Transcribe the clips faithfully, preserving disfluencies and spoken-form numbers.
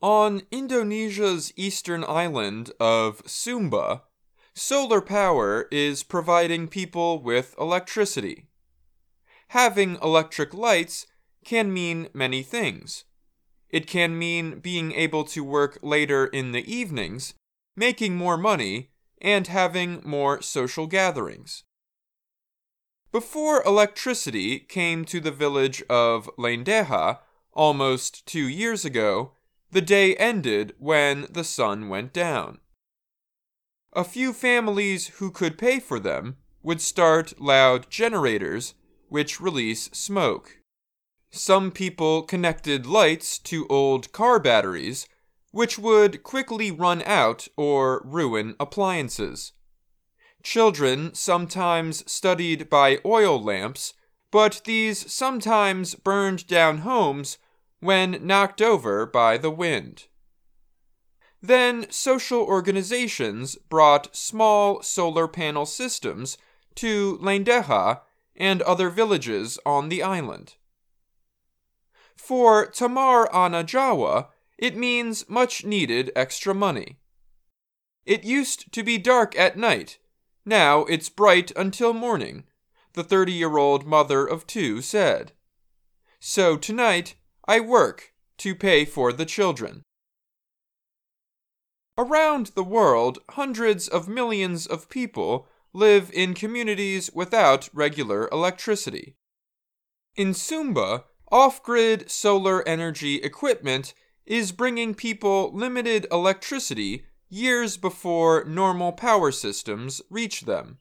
On Indonesia's eastern island of Sumba, solar power is providing people with electricity. Having electric lights can mean many things. It can mean being able to work later in the evenings, making more money, and having more social gatherings. Before electricity came to the village of Lendeha almost two years ago, the day ended when the sun went down. A few families who could pay for them would start loud generators, which release smoke. Some people connected lights to old car batteries, which would quickly run out or ruin appliances. Children sometimes studied by oil lamps, but these sometimes burned down homes when knocked over by the wind. Then social organizations brought small solar panel systems to Lendeha and other villages on the island. For Tamar Ana Jawa, it means much needed extra money. It used to be dark at night. Now it's bright until morning, the thirty-year-old mother of two said. So tonight, I work to pay for the children. Around the world, hundreds of millions of people live in communities without regular electricity. In Sumba, off-grid solar energy equipment is bringing people limited electricity years before normal power systems reach them.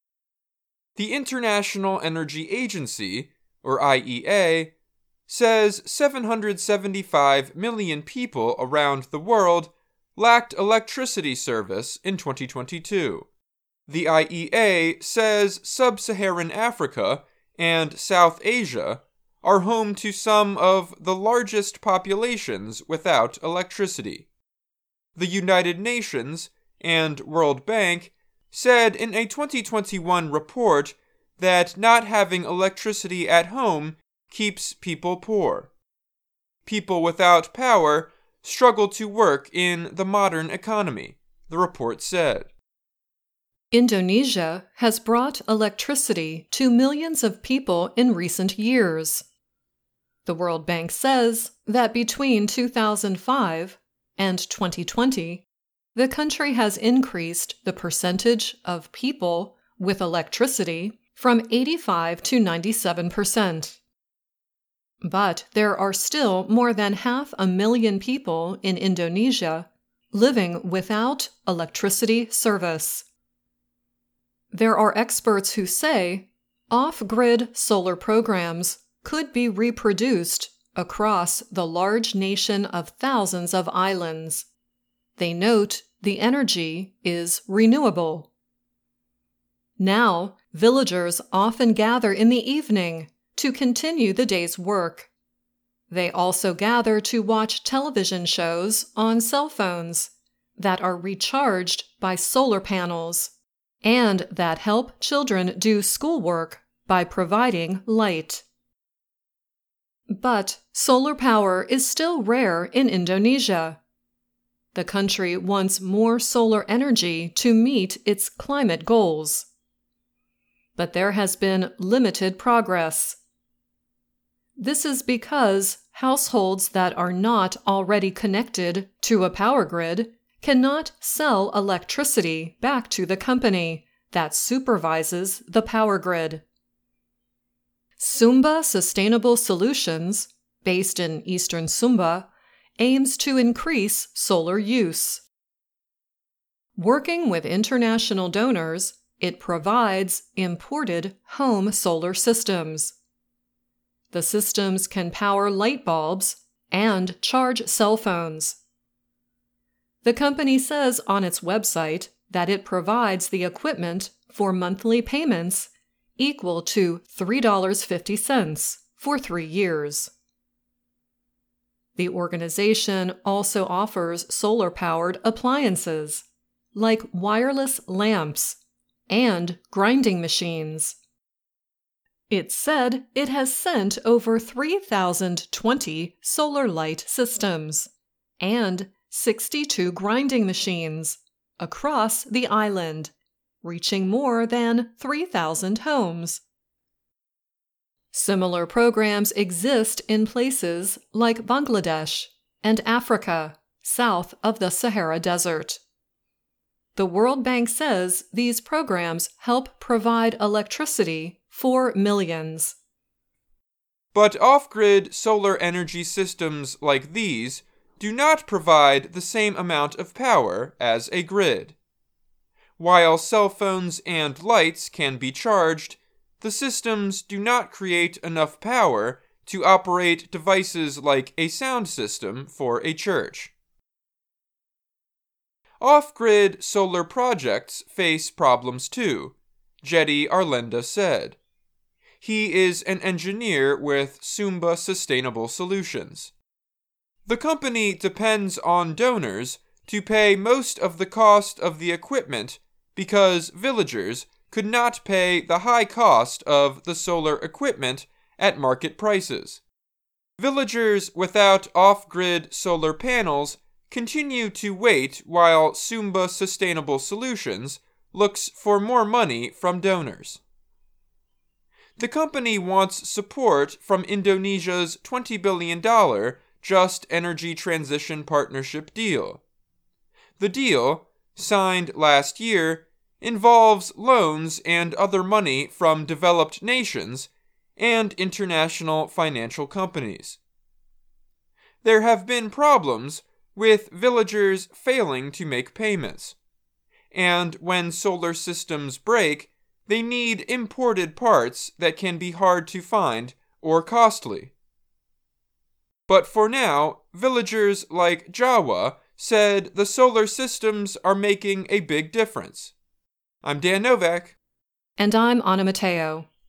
The International Energy Agency, or I E A, says seven hundred seventy-five million people around the world lacked electricity service in twenty twenty-two. The I E A says sub-Saharan Africa and South Asia are home to some of the largest populations without electricity. The United Nations and World Bank said in a twenty twenty-one report that not having electricity at home keeps people poor. People without power struggle to work in the modern economy, the report said. Indonesia has brought electricity to millions of people in recent years. The World Bank says that between two thousand five and twenty twenty, the country has increased the percentage of people with electricity from eighty-five to ninety-seven percent. But there are still more than half a million people in Indonesia living without electricity service. There are experts who say off-grid solar programs could be reproduced across the large nation of thousands of islands. They note the energy is renewable. Now, villagers often gather in the evening to continue the day's work. They also gather to watch television shows on cell phones that are recharged by solar panels and that help children do schoolwork by providing light. But solar power is still rare in Indonesia. The country wants more solar energy to meet its climate goals. But there has been limited progress. This is because households that are not already connected to a power grid cannot sell electricity back to the company that supervises the power grid. Sumba Sustainable Solutions, based in eastern Sumba, aims to increase solar use. Working with international donors, it provides imported home solar systems. The systems can power light bulbs and charge cell phones. The company says on its website that it provides the equipment for monthly payments equal to three dollars and fifty cents for three years. The organization also offers solar-powered appliances like wireless lamps and grinding machines. It said it has sent over three thousand twenty solar light systems and sixty-two grinding machines across the island, reaching more than three thousand homes. Similar programs exist in places like Bangladesh and Africa, south of the Sahara Desert. The World Bank says these programs help provide electricity for millions. But off-grid solar energy systems like these do not provide the same amount of power as a grid. While cell phones and lights can be charged, the systems do not create enough power to operate devices like a sound system for a church. Off-grid solar projects face problems too, Jetty Arlenda said. He is an engineer with Sumba Sustainable Solutions. The company depends on donors to pay most of the cost of the equipment because villagers could not pay the high cost of the solar equipment at market prices. Villagers without off-grid solar panels continue to wait while Sumba Sustainable Solutions looks for more money from donors. The company wants support from Indonesia's twenty billion dollars Just Energy Transition Partnership deal. The deal, signed last year, involves loans and other money from developed nations and international financial companies. There have been problems with villagers failing to make payments, and when solar systems break, they need imported parts that can be hard to find or costly. But for now, villagers like Jawa said the solar systems are making a big difference. I'm Dan Novak. And I'm Anna Matteo.